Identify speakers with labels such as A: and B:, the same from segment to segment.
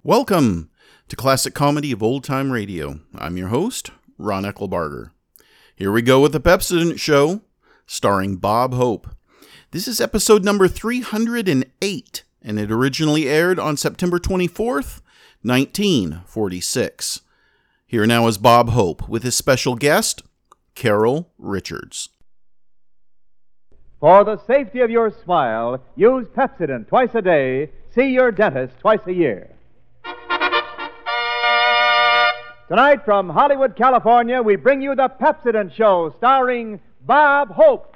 A: Welcome to Classic Comedy of Old Time Radio. I'm your host, Ron Eckelbarger. Here we go with the Pepsodent Show, starring Bob Hope. This is episode number 308, and it originally aired on September 24th, 1946. Here now is Bob Hope with his special guest, Carol Richards.
B: For the safety of your smile, use Pepsodent twice a day. See your dentist twice a year. Tonight from Hollywood, California, we bring you the Pepsodent Show, starring Bob Hope.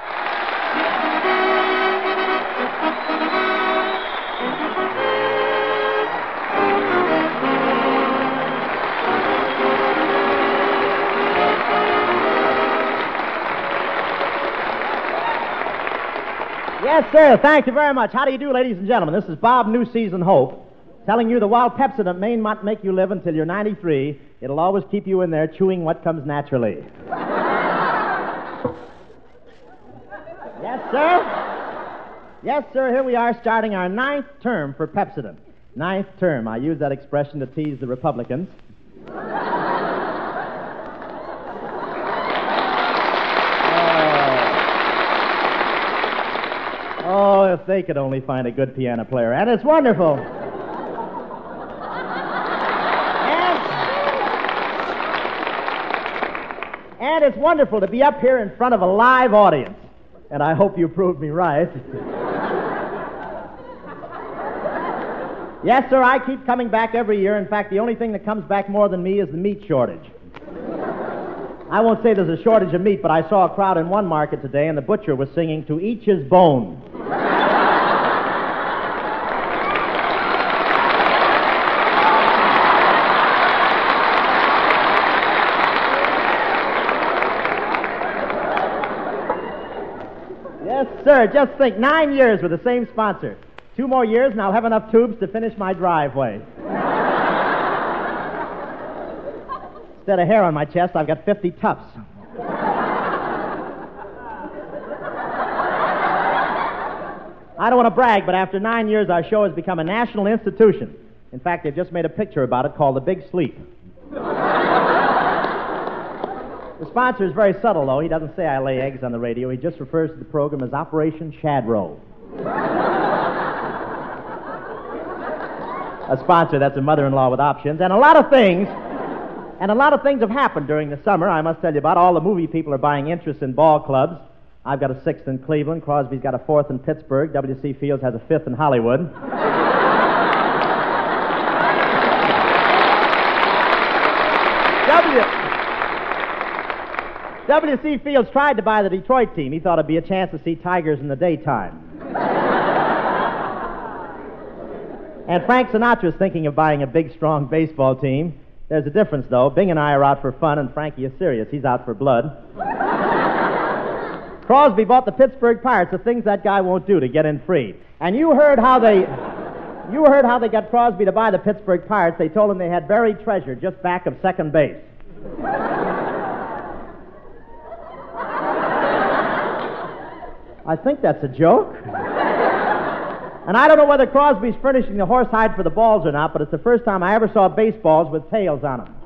C: Yes, sir. Thank you very much. How do you do, ladies and gentlemen? This is Bob New Season Hope telling you that while Pepsodent may not make you live until you're 93, it'll always keep you in there chewing what comes naturally. Yes, sir. Yes, sir. Here we are starting our 9th term for Pepsodent. 9th term. I use that expression to tease the Republicans. Oh, if they could only find a good piano player. And it's wonderful. And it's wonderful to be up here in front of a live audience. And I hope you proved me right. Yes, sir, I keep coming back every year. In fact, the only thing that comes back more than me is the meat shortage. I won't say there's a shortage of meat, but I saw a crowd in one market today, and the butcher was singing "To Each His Bone." Yes, sir, just think, 9 years with the same sponsor. 2 more years, and I'll have enough tubes to finish my driveway. Instead of hair on my chest, I've got 50 tufts. I don't want to brag, but after 9 years, our show has become a national institution. In fact, they've just made a picture about it called The Big Sleep. The sponsor is very subtle, though. He doesn't say I lay eggs on the radio. He just refers to the program as Operation Shadrow. A sponsor, that's a mother-in-law with options. And a lot of things have happened during the summer. I must tell you about all the movie people are buying interest in ball clubs. I've got a 6th in Cleveland. Crosby's got a 4th in Pittsburgh. W.C. Fields has a 5th in Hollywood. W.C. Fields tried to buy the Detroit team. He thought it'd be a chance to see Tigers in the daytime. And Frank Sinatra's thinking of buying a big, strong baseball team. There's a difference, though. Bing and I are out for fun, and Frankie is serious. He's out for blood. Crosby bought the Pittsburgh Pirates, the things that guy won't do to get in free. And you heard how they got Crosby to buy the Pittsburgh Pirates. They told him they had buried treasure just back of second base. I think that's a joke. And I don't know whether Crosby's furnishing the horsehide for the balls or not, but it's the first time I ever saw baseballs with tails on them.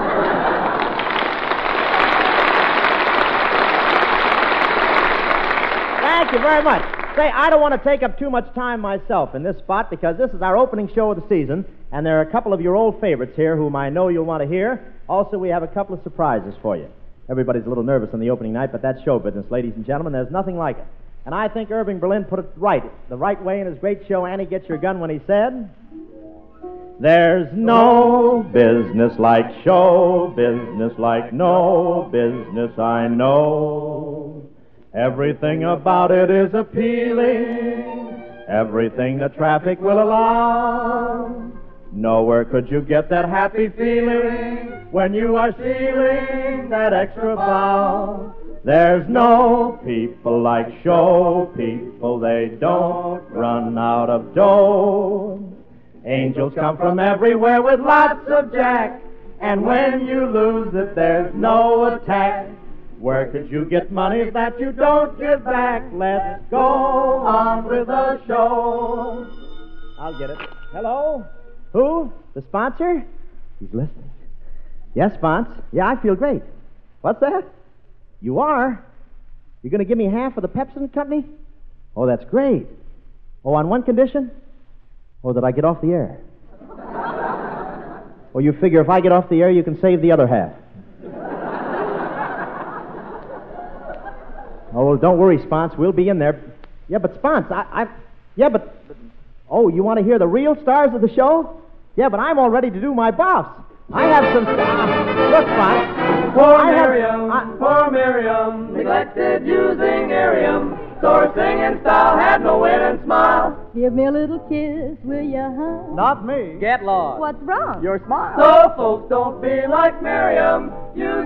C: Thank you very much. Say, I don't want to take up too much time myself in this spot because this is our opening show of the season, and there are a couple of your old favorites here whom I know you'll want to hear. Also, we have a couple of surprises for you. Everybody's a little nervous on the opening night, but that's show business, ladies and gentlemen. There's nothing like it. And I think Irving Berlin put it the right way in his great show, Annie Get Your Gun, when he said, "There's no business like show business, like no business I know. Everything about it is appealing, everything the traffic will allow. Nowhere could you get that happy feeling when you are stealing that extra bow. There's no people like show people, they don't run out of dough. Angels come from everywhere with lots of jack, and when you lose it, there's no attack. Where could you get money that you don't give back? Let's go on with the show." I'll get it. Hello? Who? The sponsor? He's listening. Yes, Spons. Yeah, I feel great. What's that? You are? You're going to give me half of the Pepsi Company? Oh, that's great. Oh, on one condition? Oh, that I get off the air. Oh, you figure if I get off the air, you can save the other half. Oh, well, don't worry, Spons. We'll be in there. Yeah, but Spons, Yeah, but... Oh, you want to hear the real stars of the show? Yeah, but I'm all ready to do my boss. I have some... look, Spons.
D: Poor Miriam, neglected using Arium. So her singing style had no wit and smile.
E: Give me a little kiss, will you, huh?
B: Not me.
D: Get lost.
E: What's wrong?
B: Your smile.
D: So folks don't be like Miriam, use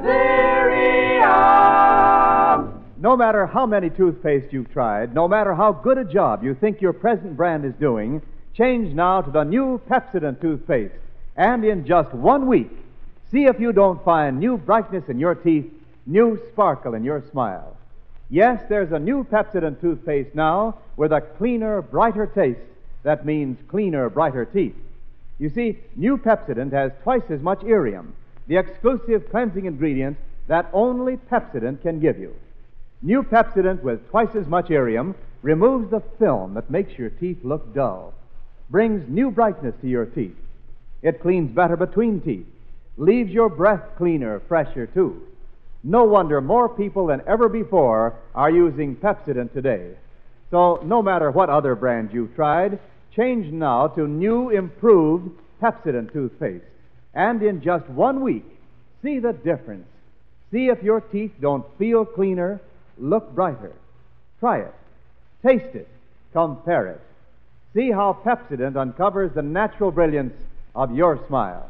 D: Arium.
B: No matter how many toothpaste you've tried, no matter how good a job you think your present brand is doing, change now to the new Pepsodent toothpaste. And in just 1 week, see if you don't find new brightness in your teeth, new sparkle in your smile. Yes, there's a new Pepsodent toothpaste now with a cleaner, brighter taste. That means cleaner, brighter teeth. You see, new Pepsodent has twice as much Arium, the exclusive cleansing ingredient that only Pepsodent can give you. New Pepsodent with twice as much Arium removes the film that makes your teeth look dull, brings new brightness to your teeth. It cleans better between teeth, leaves your breath cleaner, fresher, too. No wonder more people than ever before are using Pepsodent today. So no matter what other brand you've tried, change now to new, improved Pepsodent toothpaste. And in just 1 week, see the difference. See if your teeth don't feel cleaner, look brighter. Try it. Taste it. Compare it. See how Pepsodent uncovers the natural brilliance of your smile.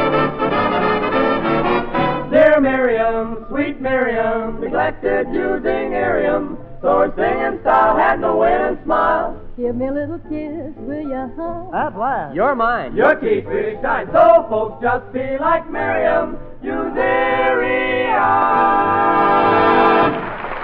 D: Dear Miriam, sweet Miriam, neglected using Arium. So her singing style had no wit and smile.
E: Give me a little kiss, will you, huh?
B: At last.
D: You're mine. Your teeth really shine. So folks just be like Miriam, use Arium.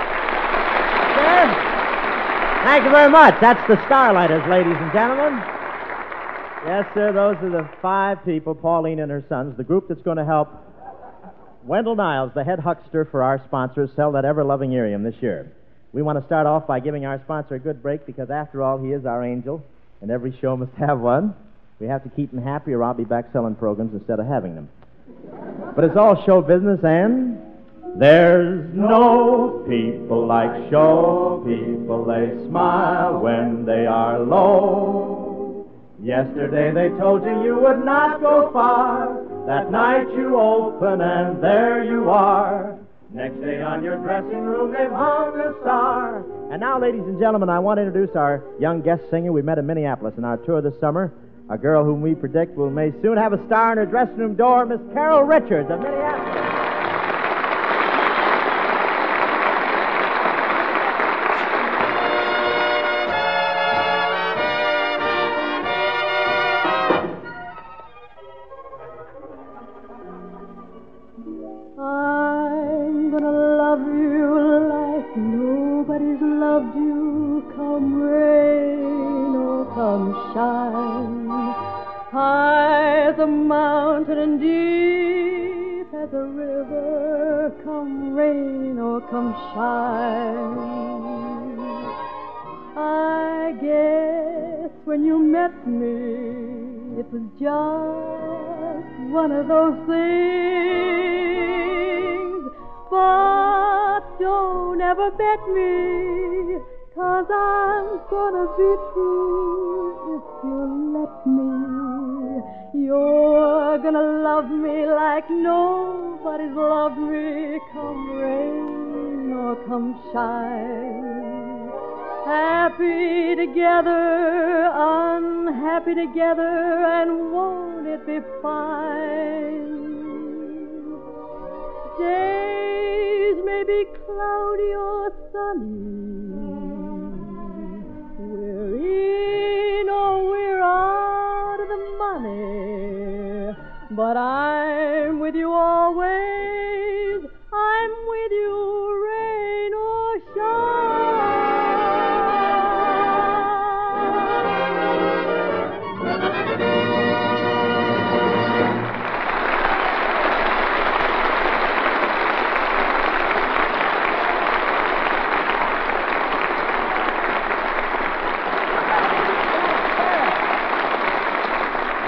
C: Thank you very much. That's the Starlighters, ladies and gentlemen. Yes, sir, those are the 5 people, Pauline and her sons, the group that's going to help Wendell Niles, the head huckster for our sponsors, sell that ever-loving Arium this year. We want to start off by giving our sponsor a good break because, after all, he is our angel, and every show must have one. We have to keep him happy or I'll be back selling programs instead of having them. But it's all show business, and... There's no people like show people. They smile when they are low. Yesterday they told you you would not go far. That night you open and there you are. Next day on your dressing room they've hung a star. And now, ladies and gentlemen, I want to introduce our young guest singer we met in Minneapolis in our tour this summer. A girl whom we predict may soon have a star in her dressing room door, Miss Carol Richards of Minneapolis.
E: I'm gonna love you like nobody's loved you, come rain or come shine. High as a mountain and deep as a river, come rain or come shine. I guess when you met me, it was just one of those things. But don't ever bet me, 'cause I'm gonna be true if you'll let me. You're gonna love me like nobody's loved me, come rain or come shine. Happy together, unhappy together, and won't it be fine? Days may be cloudy or sunny. We're in or we're out of the money. But I'm with you always. I'm with you, rain or shine.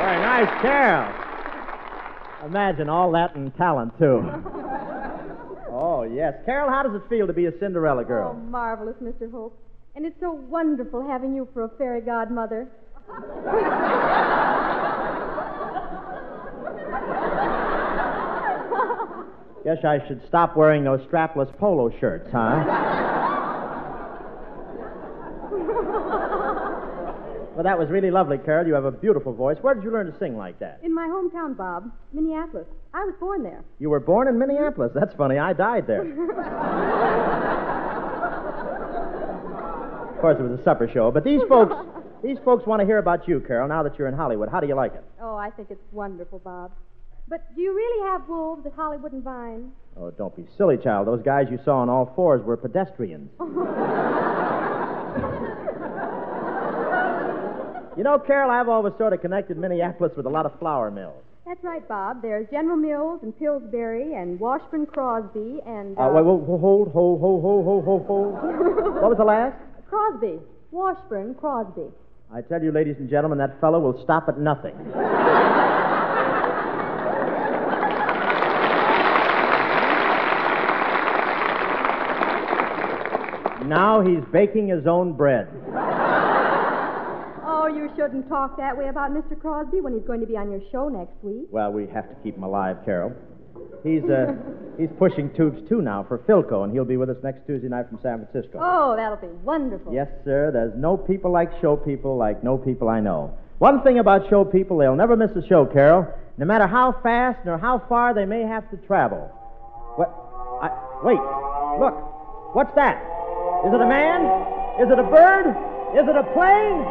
C: Very nice, Carol. Imagine all that in talent, too. Oh, yes. Carol, how does it feel to be a Cinderella girl?
E: Oh, marvelous, Mr. Hope. And it's so wonderful having you for a fairy godmother.
C: Guess I should stop wearing those strapless polo shirts, huh? Well, that was really lovely, Carol. You have a beautiful voice. Where did you learn to sing like that?
E: In my hometown, Bob, Minneapolis. I was born there.
C: You were born in Minneapolis. That's funny. I died there. Of course, it was a supper show. But these folks want to hear about you, Carol, now that you're in Hollywood. How do you like it?
E: Oh, I think it's wonderful, Bob. But do you really have wolves at Hollywood and Vine?
C: Oh, don't be silly, child. Those guys you saw on all fours were pedestrians. You know, Carol, I've always sort of connected Minneapolis with a lot of flour mills.
E: That's right, Bob. There's General Mills and Pillsbury and Washburn Crosby and...
C: Wait, hold. What was the last?
E: Crosby. Washburn Crosby.
C: I tell you, ladies and gentlemen, that fellow will stop at nothing. Now he's baking his own bread.
E: Oh, you shouldn't talk that way about Mr. Crosby when he's going to be on your show next week.
C: Well, we have to keep him alive, Carol. He's pushing tubes, too, now for Philco, and he'll be with us next Tuesday night from San Francisco.
E: Oh, that'll be wonderful.
C: Yes, sir. There's no people like show people like no people I know. One thing about show people, they'll never miss a show, Carol, no matter how fast nor how far they may have to travel. Wait, look. What's that? Is it a man? Is it a bird? Is it a plane?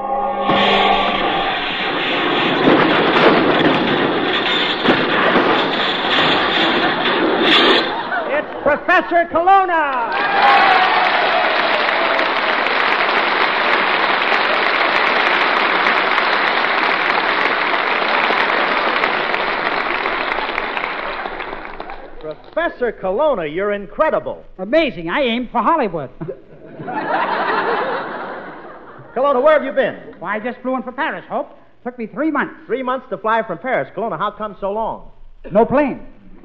C: It's Professor Colonna! Professor Colonna, you're incredible.
F: Amazing. I aimed for Hollywood.
C: Colonna, where have you been?
F: Well, I just flew in for Paris, Hope. Took me 3 months.
C: 3 months to fly from Paris. Colonna, how come so long?
F: No plane.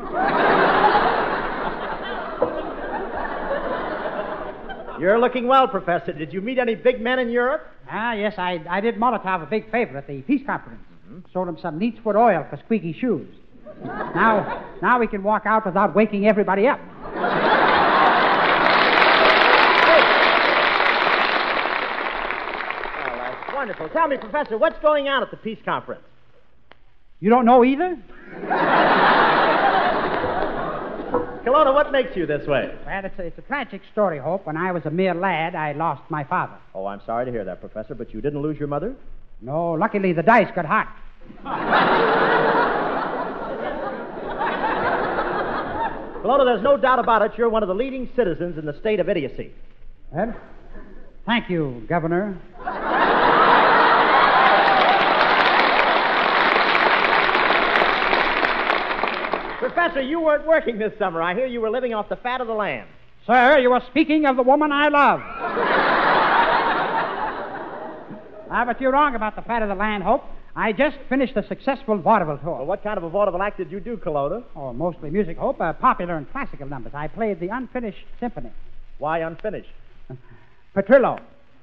C: You're looking well, Professor. Did you meet any big men in Europe?
F: Yes, I did Molotov a big favor at the peace conference. Sold him some neat foot oil for squeaky shoes. Now we can walk out without waking everybody up.
C: Wonderful. Tell me, Professor, what's going on at the peace conference?
F: You don't know either?
C: Colonna, what makes you this way?
F: Well, it's a tragic story, Hope. When I was a mere lad, I lost my father.
C: Oh, I'm sorry to hear that, Professor, but you didn't lose your mother?
F: No, luckily the dice got hot.
C: Colonna, there's no doubt about it. You're one of the leading citizens in the state of idiocy.
F: Well, thank you, Governor.
C: Professor, you weren't working this summer. I hear you were living off the fat of the land.
F: Sir, you are speaking of the woman I love. But you're wrong about the fat of the land, Hope. I just finished a successful vaudeville tour.
C: Well, what kind of a vaudeville act did you do, Colonna?
F: Oh, mostly music, Hope. Popular and classical numbers. I played the unfinished symphony.
C: Why unfinished?
F: Petrillo.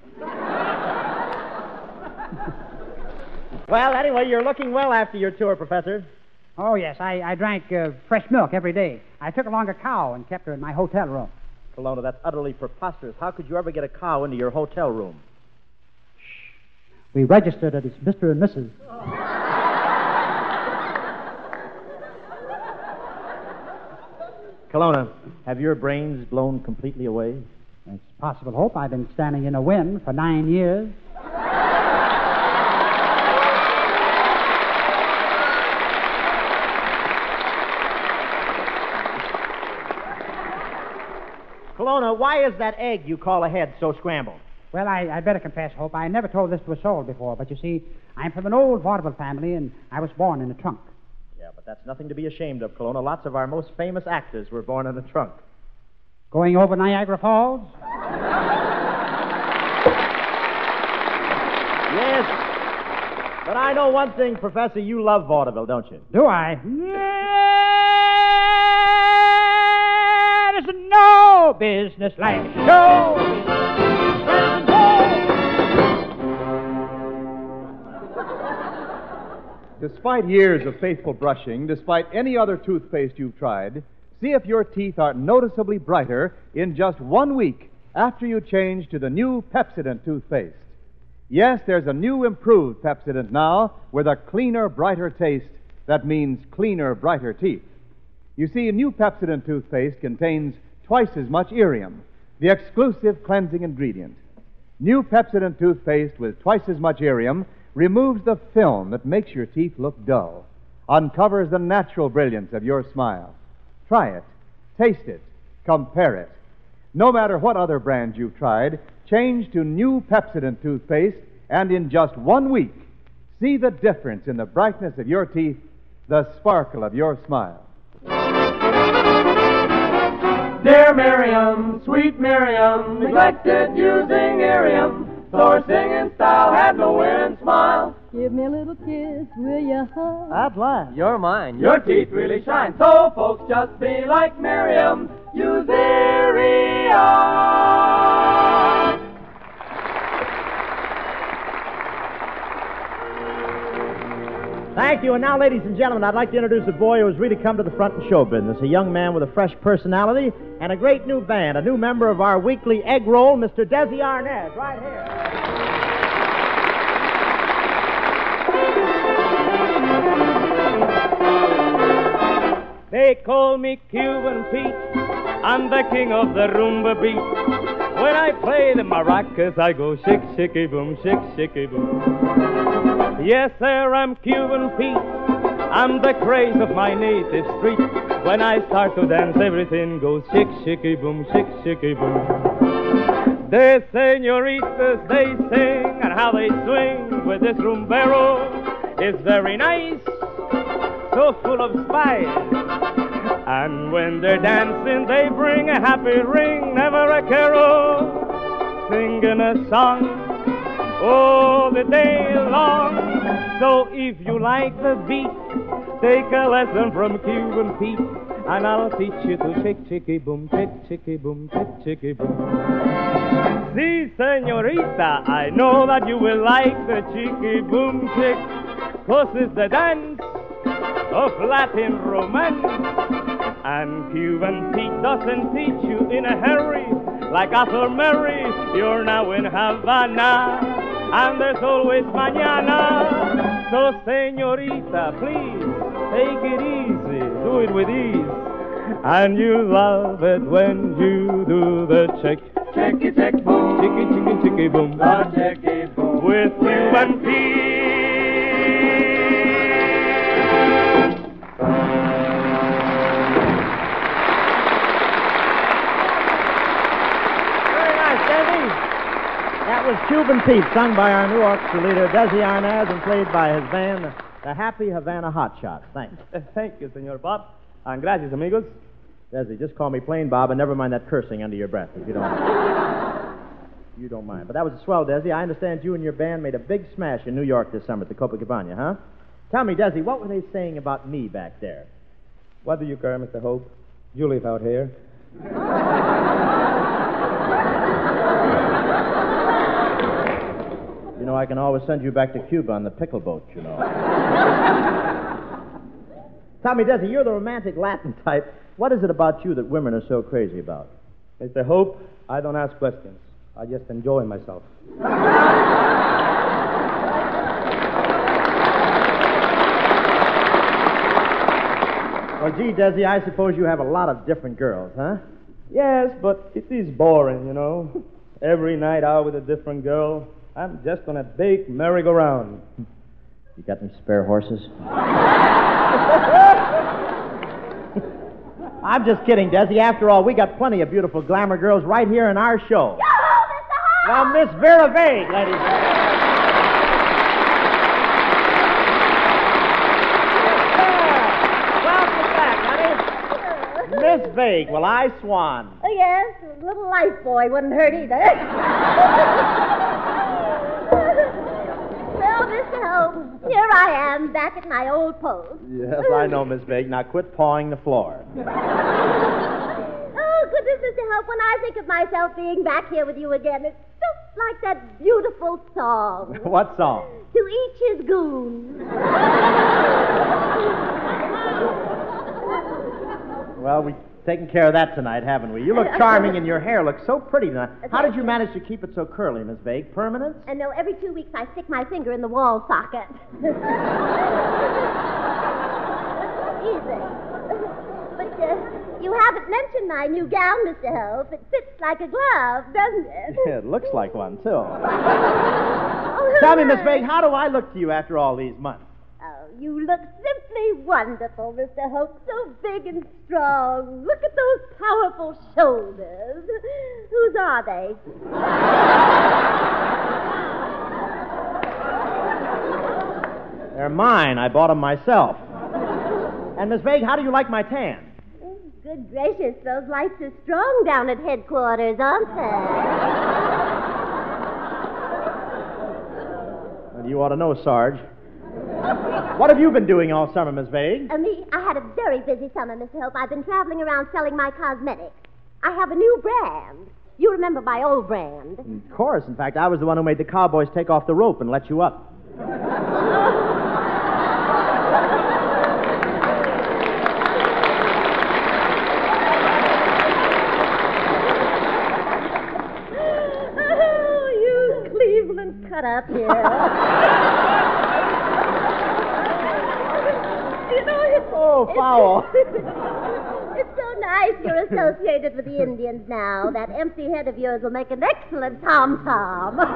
C: Well, anyway, you're looking well after your tour, Professor.
F: Oh, yes. I drank fresh milk every day. I took along a cow and kept her in my hotel room.
C: Colonna, that's utterly preposterous. How could you ever get a cow into your hotel room?
F: We registered it as Mr. and Mrs.
C: Colonna, have your brains blown completely away?
F: It's possible, Hope. I've been standing in a wind for 9 years.
C: Colonna, why is that egg you call a head so scrambled?
F: Well, I'd better confess, Hope. I never told this to a soul before, but you see, I'm from an old vaudeville family, and I was born in a trunk.
C: Yeah, but that's nothing to be ashamed of, Colonna. Lots of our most famous actors were born in a trunk.
F: Going over Niagara Falls?
C: Yes. But I know one thing, Professor, you love vaudeville, don't you?
F: Do I? There's no business like show business.
B: Despite years of faithful brushing, despite any other toothpaste you've tried, see if your teeth are noticeably brighter in just 1 week after you change to the new Pepsodent toothpaste. Yes, there's a new improved Pepsodent now with a cleaner, brighter taste that means cleaner, brighter teeth. You see, a new Pepsodent toothpaste contains twice as much Irium, the exclusive cleansing ingredient. New Pepsodent toothpaste with twice as much Irium removes the film that makes your teeth look dull, uncovers the natural brilliance of your smile. Try it, taste it, compare it. No matter what other brand you've tried, change to new Pepsodent toothpaste, and in just 1 week, see the difference in the brightness of your teeth, the sparkle of your smile.
D: Dear Miriam, sweet Miriam, neglected using Irium, so her singing style had no win smile.
E: Give me a little kiss, will you, hug?
C: That's right.
G: You're mine.
D: Your teeth really shine, so folks just be like Miriam, use Irium.
C: Thank you. And now, ladies and gentlemen, I'd like to introduce a boy who has really come to the front in show business, a young man with a fresh personality and a great new band, a new member of our weekly egg roll, Mr. Desi Arnaz, right here.
G: They call me Cuban Pete. I'm the king of the rumba beat. When I play the maracas, I go shake, shaky, boom, shake, shaky, boom. Yes, sir, I'm Cuban Pete. I'm the craze of my native street. When I start to dance, everything goes shake, shaky, boom, shake, shaky, boom. The senoritas, they sing, and how they swing with this rumbero is very nice, so full of spice. And when they're dancing, they bring a happy ring, never a carol, singing a song all the day long. So if you like the beat, take a lesson from Cuban Pete, and I'll teach you to shake, chicky, boom, shake, chicky, boom, shake, chicky, boom. Si, senorita, I know that you will like the chicky, boom, chick, 'cause it's the dance of Latin romance. And Cuban Pete doesn't teach you in a hurry, like Arthur Murray, you're now in Havana, and there's always mañana. So, señorita, please, take it easy, do it with ease, and you love it when you do the check.
D: Checky, check, boom.
G: Chicky, chicky, chicky, boom.
D: The checky, boom.
G: With Cuban Pete.
C: That was Cuban Pete, sung by our new orchestra leader, Desi Arnaz, and played by his band, the Happy Havana Hotshots. Thanks.
G: Thank you, Senor Bob. And gracias, amigos.
C: Desi, just call me plain Bob, and never mind that cursing under your breath, if you don't you don't mind. But that was a swell, Desi. I understand you and your band made a big smash in New York this summer at the Copacabana, huh? Tell me, Desi, what were they saying about me back there?
G: What do you care, Mr. Hope? You live out here.
C: You know, I can always send you back to Cuba on the pickle boat, you know. Tell me, Desi, you're the romantic Latin type. What is it about you that women are so crazy about?
G: Mr. Hope, I don't ask questions. I just enjoy myself.
C: Well, gee, Desi, I suppose you have a lot of different girls, huh?
G: Yes, but it is boring, you know. Every night out with a different girl. I'm just on a big merry-go-round.
C: You got any spare horses? I'm just kidding, Desi. After all, we got plenty of beautiful glamour girls right here in our show.
E: Yoo-hoo, Mr. Hart!
C: Now, Miss Vera Vague, ladies and gentlemen. Welcome back, honey. Miss Vague, well, I swan.
E: Oh, yes, a little life boy wouldn't hurt either. Well, Mr.
H: Hope, here I am, back at my old post.
C: Yes, I know, Miss Vague. Now quit pawing the floor.
H: Oh, goodness, Mr. Hope, when I think of myself being back here with you again, it's just like that beautiful song.
C: What song?
H: To each his goon.
C: Well, we've taken care of that tonight, haven't we? You look charming and your hair looks so pretty tonight. How did you manage to keep it so curly, Miss Vague? Permanent?
H: And no, every 2 weeks I stick my finger in the wall socket. Easy. But you haven't mentioned my new gown, Mr. Hope. It fits like a glove, doesn't it?
C: Yeah, it looks like one, too.
H: Oh,
C: Tell me, Miss Vague, how do I look to you after all these months?
H: Oh, you look simply wonderful, Mr. Hope. So big and strong. Look at those powerful shoulders. Whose are they?
C: They're mine. I bought them myself. And, Miss Vague, how do you like my tan?
H: Oh, good gracious, those lights are strong down at headquarters, aren't they?
C: Well, you ought to know, Sarge. What have you been doing all summer, Miss Vague?
H: Me, I had a very busy summer, Mr. Hope. I've been traveling around selling my cosmetics. I have a new brand. You remember my old brand.
C: Of course. In fact, I was the one who made the cowboys take off the rope and let you up.
H: Oh, you Cleveland cut up here. You know,
C: Oh, foul.
H: It's so nice you're associated with the Indians now. That empty head of yours will make an excellent tom-tom. No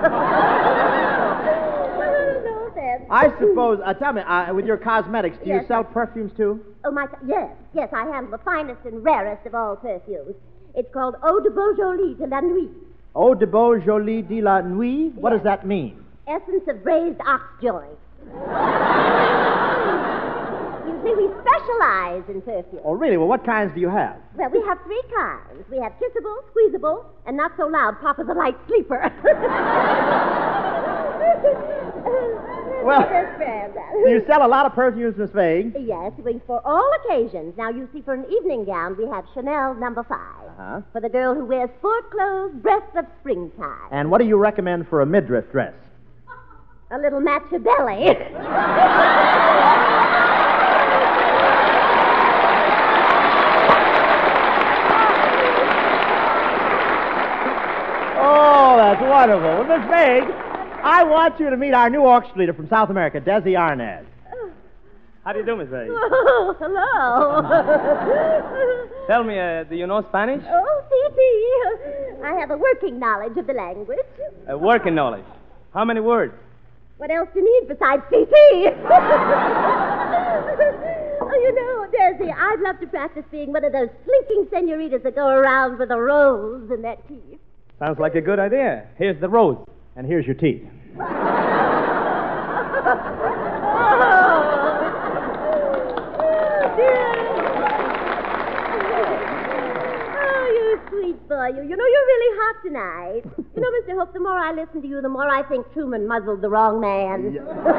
H: offense.
C: I suppose, tell me, with your cosmetics, do you
H: Yes,
C: sell perfumes, too?
H: Oh, yes, I handle the finest and rarest of all perfumes. It's called Eau de Beaujolais de la Nuit.
C: Eau de Beaujolais de la Nuit? What
H: Yes.
C: does that mean?
H: Essence of braised ox joint. You see, we specialize in perfume.
C: Oh, really? Well, what kinds do you have?
H: Well, we have 3 kinds. We have kissable, squeezable, and not so loud, Papa's a light sleeper.
C: Well,
H: This brand,
C: do you sell a lot of perfumes, Miss Vague?
H: Yes, for all occasions. Now, you see, for an evening gown, we have Chanel No. 5.
C: Uh-huh.
H: For the girl who wears sport clothes, breasts of springtime.
C: And what do you recommend for a midriff dress?
H: A little Machiavelli.
C: Oh, that's wonderful. Well, Miss Vague, I want you to meet our new orchestra leader from South America, Desi Arnaz.
G: How do you do, Miss Vague?
H: Oh, hello.
G: Tell me, do you know Spanish?
H: Oh, si. I have a working knowledge of the language.
G: Working knowledge. How many words?
H: What else do you need besides CT? Oh, you know, Desi, I'd love to practice being one of those slinking senoritas that go around with a rose in their teeth.
G: Sounds like a good idea. Here's the rose.
C: And here's your teeth.
H: Oh, you sweet boy. You know, you're really hot tonight. You know, Mr. Hope, the more I listen to you, the more I think Truman muzzled the wrong man.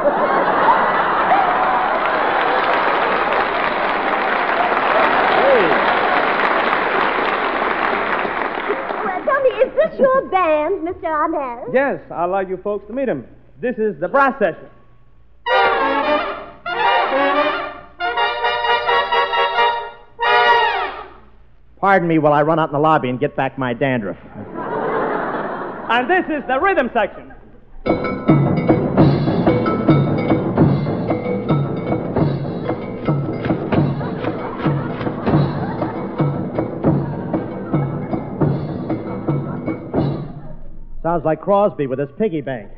H: Well, tell me, is this your band, Mr. Arnaz?
G: Yes, I'd like you folks to meet him. This is the brass section.
C: Pardon me while I run out in the lobby and get back my dandruff.
G: And this is the rhythm section.
C: Sounds like Crosby with his piggy bank.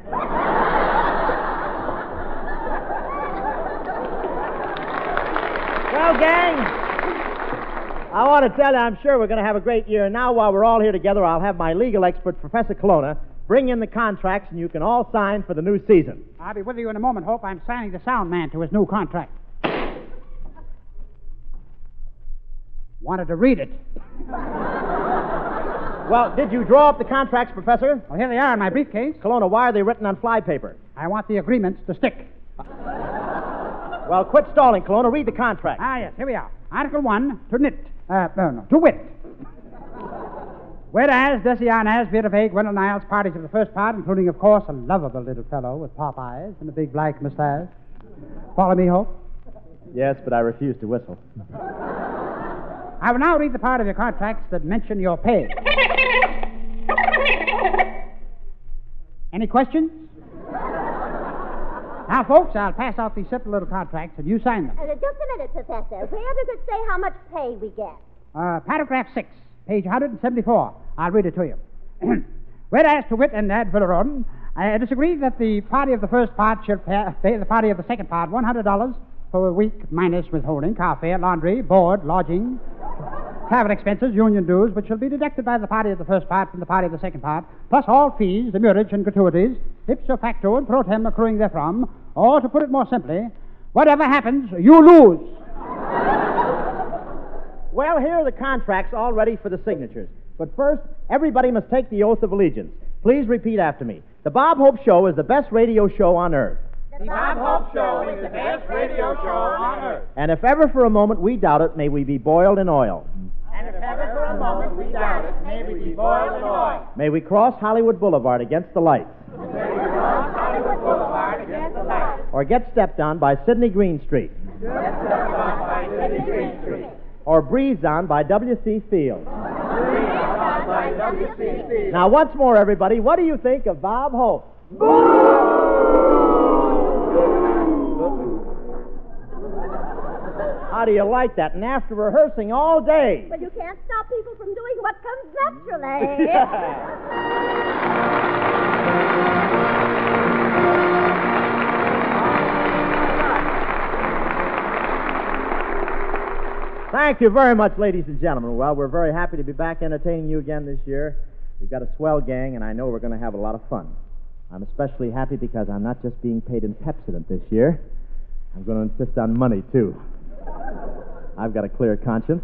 C: Well, gang, I want to tell you, I'm sure we're going to have a great year. Now, while we're all here together, I'll have my legal expert, Professor Colonna, bring in the contracts, and you can all sign for the new season.
F: I'll be with you in a moment, Hope. I'm signing the sound man to his new contract. Wanted to read it.
C: Well, did you draw up the contracts, Professor?
F: Well, here they are in my briefcase.
C: Colonna, why are they written on fly paper?
F: I want the agreements to stick.
C: Well, quit stalling, Kelowna. Read the contract.
F: Ah, yes, here we are. Article 1, to wit. Whereas Desi Arnaz, Vera Vague, Gwendolyn Niles, parties of the first part, including, of course, a lovable little fellow with pop eyes and a big black mustache. Follow me, Hope?
C: Yes, but I refuse to whistle.
F: I will now read the part of your contracts that mention your pay. Any questions? Now, folks, I'll pass out these simple little contracts and you sign them.
H: Just a minute, Professor. Where does it say how much pay we get?
F: Paragraph 6, page 174. I'll read it to you. Whereas to wit and ad valorem, it is agreed that the party of the first part shall pay the party of the second part $100 for a week minus withholding, car fare, laundry, board, lodging, travel expenses, union dues, which shall be deducted by the party of the first part from the party of the second part, plus all fees, demurrage, and gratuities, ipso facto and pro tem accruing therefrom, or, to put it more simply, whatever happens, you lose.
C: Well, here are the contracts all ready for the signatures. But first, everybody must take the oath of allegiance. Please repeat after me. The Bob Hope Show is the best radio show on earth.
D: The Bob Hope Show is the best radio show on earth.
C: And if ever for a moment we doubt it, may we be boiled in oil.
D: And if ever for a moment we doubt it, may we be boiled in oil.
C: May we cross Hollywood Boulevard against the lights.
D: May we cross Hollywood Boulevard against the lights.
C: Or get stepped on by Sidney Green Street.
D: Get stepped on by Sidney Green Street.
C: Or breathed on by W.C. Fields.
D: Breathed on by W.C. Fields.
C: Now, once more, everybody, what do you think of Bob Hope? How do you like that? And after rehearsing all day.
H: Well, you can't stop people from doing what comes naturally.
C: Thank you very much, ladies and gentlemen. Well, we're very happy to be back entertaining you again this year. We've got a swell gang, and I know we're going to have a lot of fun. I'm especially happy because I'm not just being paid in Pepsodent this year. I'm going to insist on money, too. I've got a clear conscience.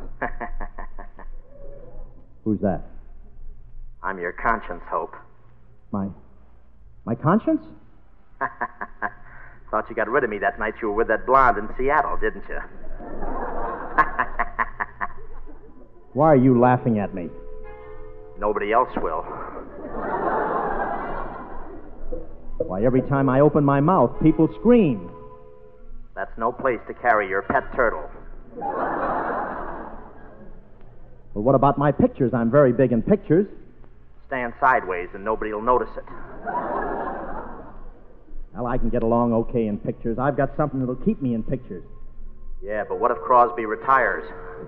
C: Who's that?
I: I'm your conscience, Hope.
C: My conscience?
I: Thought you got rid of me that night you were with that blonde in Seattle, didn't you?
C: Why are you laughing at me?
I: Nobody else will.
C: Why, every time I open my mouth, people scream.
I: That's no place to carry your pet turtle.
C: Well, what about my pictures? I'm very big in pictures.
I: Stand sideways and nobody will notice it.
C: Well, I can get along okay in pictures. I've got something that'll keep me in pictures.
I: Yeah, but what if Crosby retires?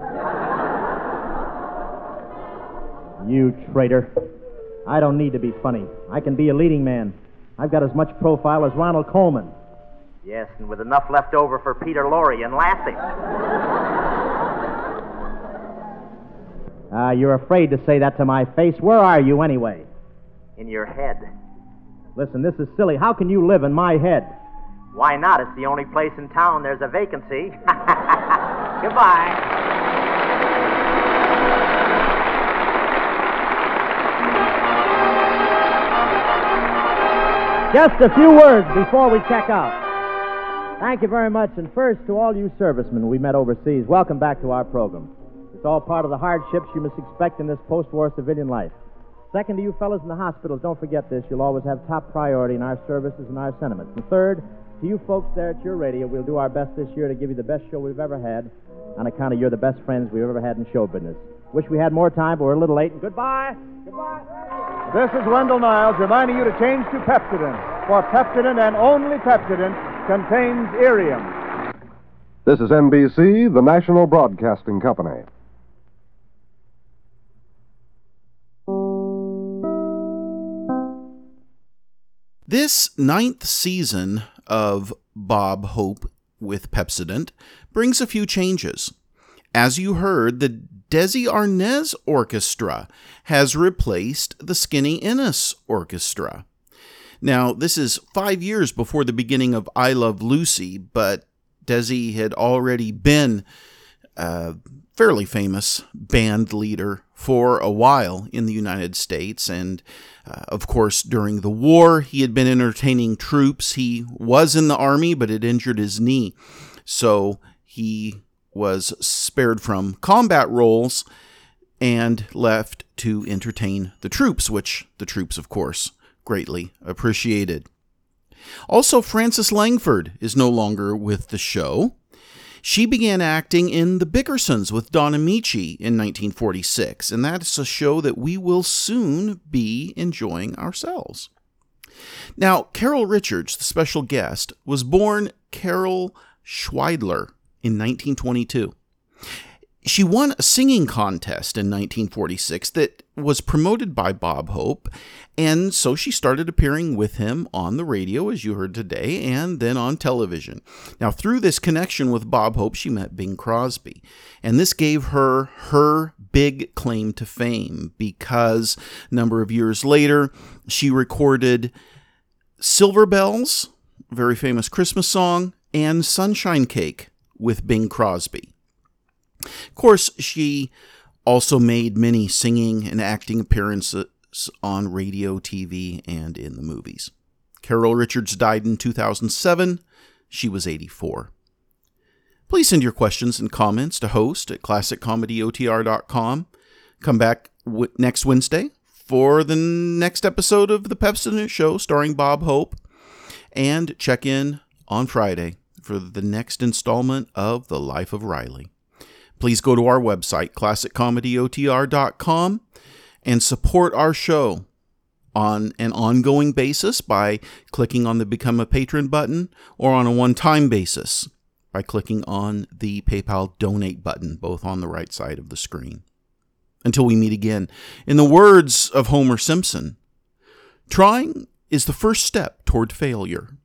C: You traitor. I don't need to be funny. I can be a leading man. I've got as much profile as Ronald Colman.
I: Yes, and with enough left over for Peter Lorre and Lassie.
C: You're afraid to say that to my face. Where are you, anyway?
I: In your head.
C: Listen, this is silly. How can you live in my head?
I: Why not? It's the only place in town there's a vacancy. Goodbye.
C: Just a few words before we check out. Thank you very much. And first, to all you servicemen we met overseas, welcome back to our program. It's all part of the hardships you must expect in this post-war civilian life. Second, to you fellows in the hospitals, don't forget this. You'll always have top priority in our services and our sentiments. And third, to you folks there at your radio, we'll do our best this year to give you the best show we've ever had on account of you're the best friends we've ever had in show business. Wish we had more time, but we're a little late. And goodbye. Goodbye.
B: This is Wendell Niles reminding you to change to Pepsodent, for Pepsodent and only Pepsodent contains Irium.
J: This is NBC, the National Broadcasting Company.
A: This 9th season of Bob Hope with Pepsodent brings a few changes. As you heard, the Desi Arnaz Orchestra has replaced the Skinny Innes Orchestra. Now, this is 5 years before the beginning of I Love Lucy, but Desi had already been a fairly famous band leader for a while in the United States. And, of course, during the war, he had been entertaining troops. He was in the Army, but had injured his knee. So he was spared from combat roles and left to entertain the troops, which the troops, of course, greatly appreciated. Also, Frances Langford is no longer with the show. She began acting in The Bickersons with Don Amici in 1946, and that's a show that we will soon be enjoying ourselves. Now, Carol Richards, the special guest, was born Carol Schweidler in 1922. She won a singing contest in 1946 that was promoted by Bob Hope, and so she started appearing with him on the radio, as you heard today, and then on television. Now, through this connection with Bob Hope, she met Bing Crosby, and this gave her her big claim to fame because a number of years later, she recorded Silver Bells, a very famous Christmas song, and Sunshine Cake with Bing Crosby. Of course, she also made many singing and acting appearances on radio, TV, and in the movies. Carol Richards died in 2007. She was 84. Please send your questions and comments to host@classiccomedyotr.com. Come back next Wednesday for the next episode of The Pepsodent Show starring Bob Hope. And check in on Friday for the next installment of The Life of Riley. Please go to our website, classiccomedyotr.com, and support our show on an ongoing basis by clicking on the Become a Patron button, or on a one-time basis by clicking on the PayPal Donate button, both on the right side of the screen. Until we meet again, in the words of Homer Simpson, trying is the first step toward failure.